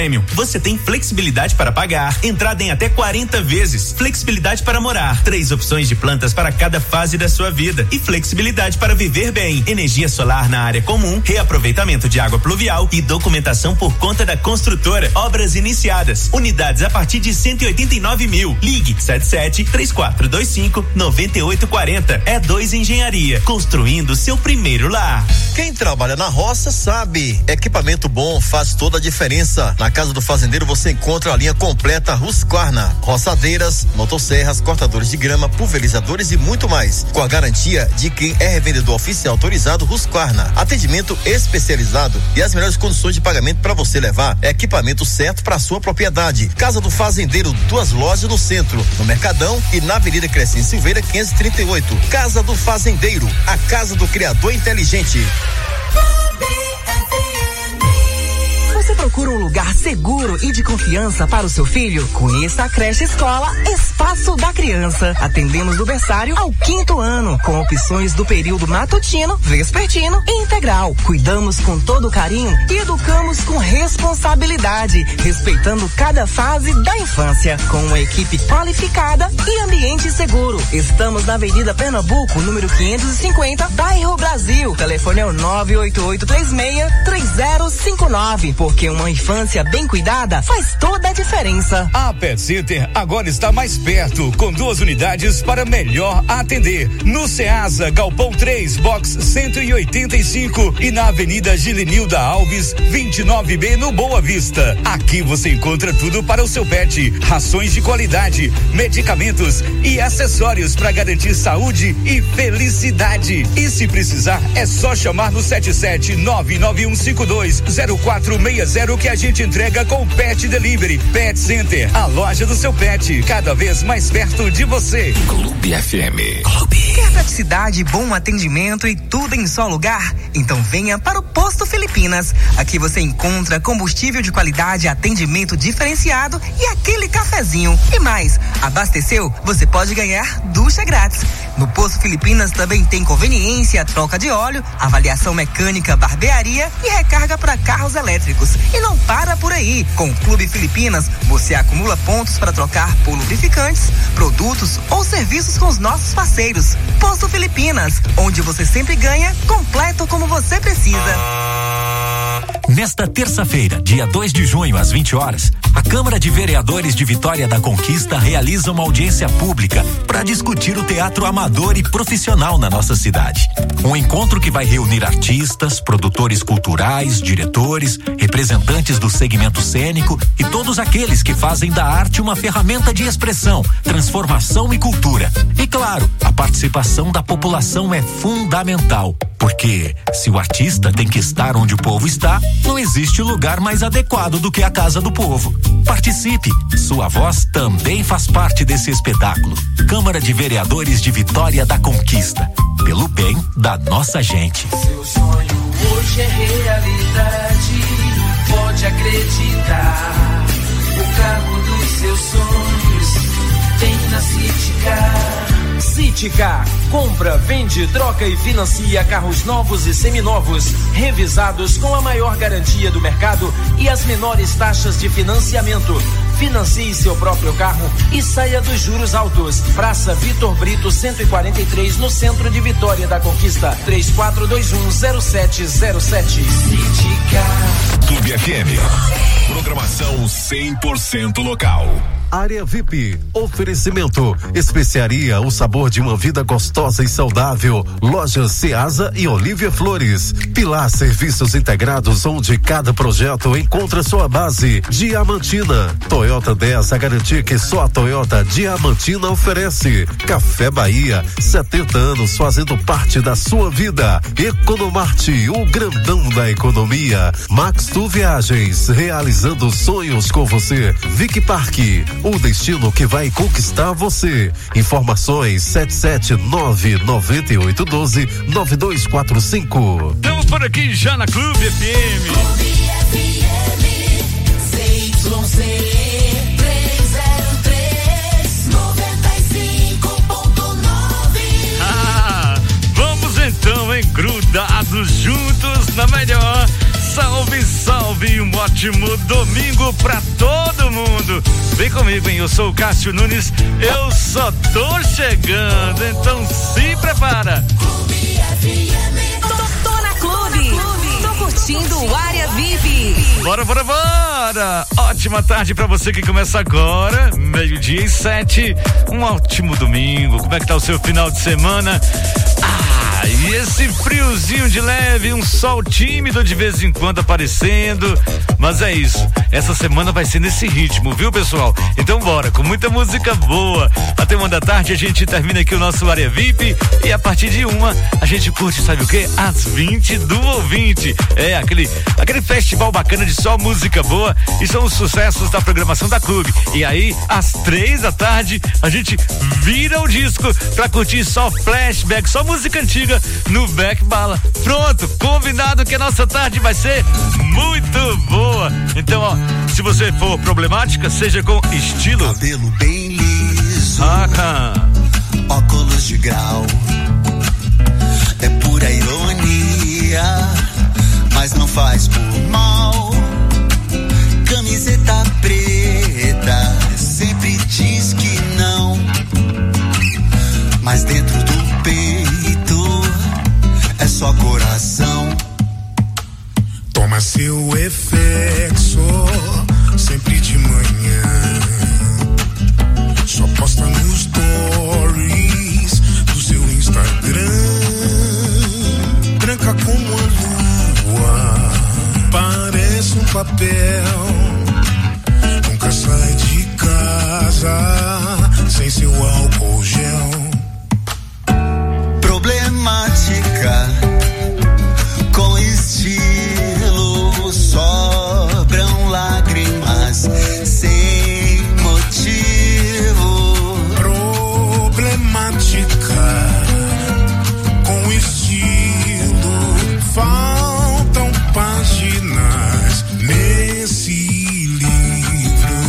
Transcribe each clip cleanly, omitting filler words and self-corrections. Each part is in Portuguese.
Você tem flexibilidade para pagar, entrada em até 40 vezes, flexibilidade para morar, 3 opções de plantas para cada fase da sua vida e flexibilidade para viver bem. Energia solar na área comum, reaproveitamento de água pluvial e documentação por conta da construtora. Obras iniciadas, unidades a partir de 189 mil. Ligue 77-3425-9840. E2 Engenharia, construindo seu primeiro lar. Quem trabalha na roça sabe, equipamento bom faz toda a diferença. Na Casa do Fazendeiro você encontra a linha completa Husqvarna, roçadeiras, motosserras, cortadores de grama, pulverizadores e muito mais, com a garantia de quem é revendedor oficial autorizado Husqvarna. Atendimento especializado e as melhores condições de pagamento para você levar equipamento certo para sua propriedade. Casa do Fazendeiro, 2 lojas no centro, no Mercadão e na Avenida Crescente Silveira 538. Casa do Fazendeiro, a casa do criador inteligente. Você procura um lugar seguro e de confiança para o seu filho? Conheça a creche escola Espaço da Criança. Atendemos do berçário ao 5º ano, com opções do período matutino, vespertino e integral. Cuidamos com todo carinho e educamos com responsabilidade, respeitando cada fase da infância, com uma equipe qualificada e ambiente seguro. Estamos na Avenida Pernambuco, número 550, bairro Brasil. Telefone é o 98836-3059. Porque uma infância bem cuidada faz toda a diferença. A Pet Center agora está mais perto, com 2 unidades para melhor atender. No Ceasa, Galpão 3, Box 185 e na Avenida Gilenilda Alves, 29B, no Boa Vista. Aqui você encontra tudo para o seu pet: rações de qualidade, medicamentos e acessórios para garantir saúde e felicidade. E se precisar, é só chamar no 77991520460 que a gente entrega com Pet Delivery. Pet Center, a loja do seu pet, cada vez mais perto de você. Clube FM. Quer praticidade, bom atendimento e tudo em só lugar? Então venha para o Posto Filipinas. Aqui você encontra combustível de qualidade, atendimento diferenciado e aquele cafezinho. E mais, abasteceu? Você pode ganhar ducha grátis. No Posto Filipinas também tem conveniência, troca de óleo, avaliação mecânica, barbearia e recarga para carros elétricos. E não para por aí. Com o Clube Filipinas, você acumula pontos para trocar por lubrificantes, produtos ou serviços com os nossos parceiros. Posto Filipinas, onde você sempre ganha, completo como você precisa. Nesta terça-feira, dia 2 de junho, às 20 horas, a Câmara de Vereadores de Vitória da Conquista realiza uma audiência pública para discutir o teatro amador e profissional na nossa cidade. Um encontro que vai reunir artistas, produtores culturais, diretores, representantes do segmento cênico e todos aqueles que fazem da arte uma ferramenta de expressão, transformação e cultura. E claro, a participação da população é fundamental, porque se o artista tem que estar onde o povo está, não existe lugar mais adequado do que a Casa do Povo. Participe, sua voz também faz parte desse espetáculo. Câmara de Vereadores de Vitória da Conquista, pelo bem da nossa gente. Seu sonho hoje é realidade, pode acreditar. O carro dos seus sonhos tem na Citicar. Citicar, compra, vende, troca e financia carros novos e seminovos, revisados com a maior garantia do mercado e as menores taxas de financiamento. Financie seu próprio carro e saia dos juros altos. Praça Vitor Brito 143, no centro de Vitória da Conquista. 34210707. Citicar. Clube FM. Programação 100% local. Área VIP, oferecimento, especiaria, o sabor de uma vida gostosa e saudável. Lojas Ceasa e Olívia Flores. Pilar Serviços Integrados, onde cada projeto encontra sua base. Diamantina, Toyota 10, a garantia que só a Toyota Diamantina oferece. Café Bahia, 70 anos fazendo parte da sua vida. Economarte, o grandão da economia. Max Tu Viagens, realizando sonhos com você. Vic Parque, o destino que vai conquistar você. Informações 779-9812-9245. Estamos por aqui já na Clube FM. Clube FM, ZYC 303 95.9. Vamos então, hein? Grudados juntos na melhor. Salve, salve! 9, um ótimo domingo pra todo mundo. Vem comigo, hein? Eu sou o Cássio Nunes, eu só tô chegando, então se prepara. Tô na Clube. Tô curtindo o Área VIP. Bora. Ótima tarde pra você que começa agora, 12:07. Um ótimo domingo. Como é que tá o seu final de semana? E esse friozinho de leve, um sol tímido de vez em quando aparecendo, mas é isso, essa semana vai ser nesse ritmo, viu, pessoal? Então bora, com muita música boa, até 1 da tarde a gente termina aqui o nosso Área VIP e a partir de 1 a gente curte, sabe o quê? Às 20 do ouvinte, aquele festival bacana de só música boa e são os sucessos da programação da Clube, e aí às 3 da tarde a gente vira o disco pra curtir só flashback, só música antiga no Back Bala. Pronto, combinado que a nossa tarde vai ser muito boa. Então, ó, se você for problemática, seja com estilo. Cabelo bem liso, óculos de grau, é pura ironia, mas não faz por mal. Camiseta preta, sempre diz que não, mas dentro do peito é só coração. Toma seu efexo sempre de manhã, só posta nos stories do seu Instagram. Branca como a lua, parece um papel. Nunca sai de casa sem seu álcool gel. Problemática, com estilo, sobram lágrimas sem motivo. Problemática, com estilo, faltam páginas nesse livro.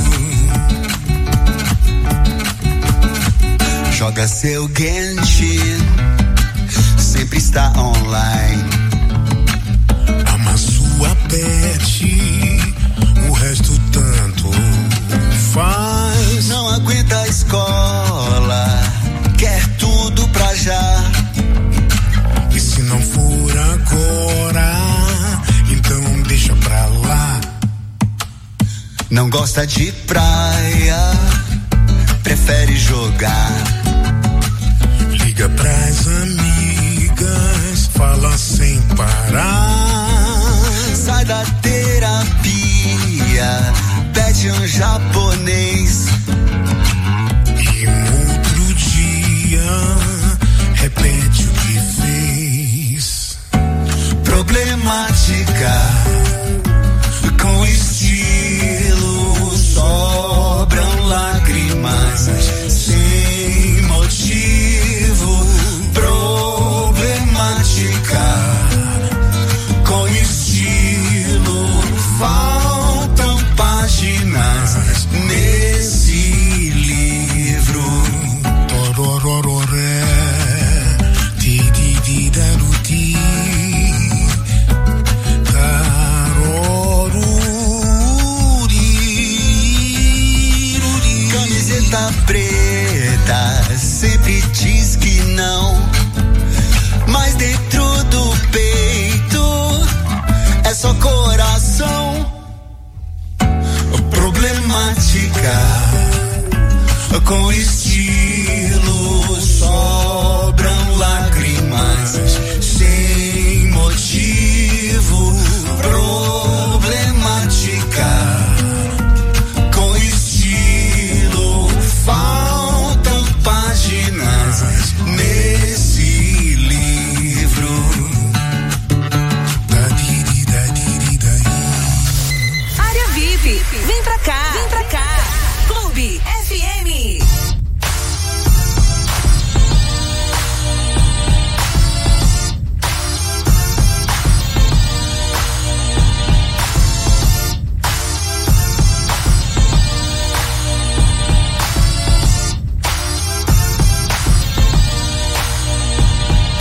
Joga seu Genshin, sempre está online. Ama sua pet, o resto tanto faz. Não aguenta a escola, quer tudo pra já. E se não for agora, então deixa pra lá. Não gosta de praia, prefere jogar. Liga pras amigas, fala sem parar. Sai da terapia, pede um japonês. E um outro dia, repete o que fez. Problemática, com estilo, sobram lágrimas sem motivo. Problemática, com estilo, faltam páginas nesse livro. Tororororé, tidididaruti, taroruri. Camiseta preta, sempre diz que não, mas dentro do peito é só coração. Problemática, com estilo, sobram lágrimas sem motivo. Problemática, com estilo, faltam páginas nesse livro. Área VIP, vem pra cá. Clube FM.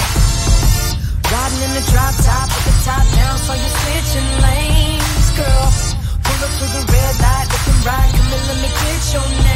Riding in the drop top with the top down, so you're switching lanes, girl. your name.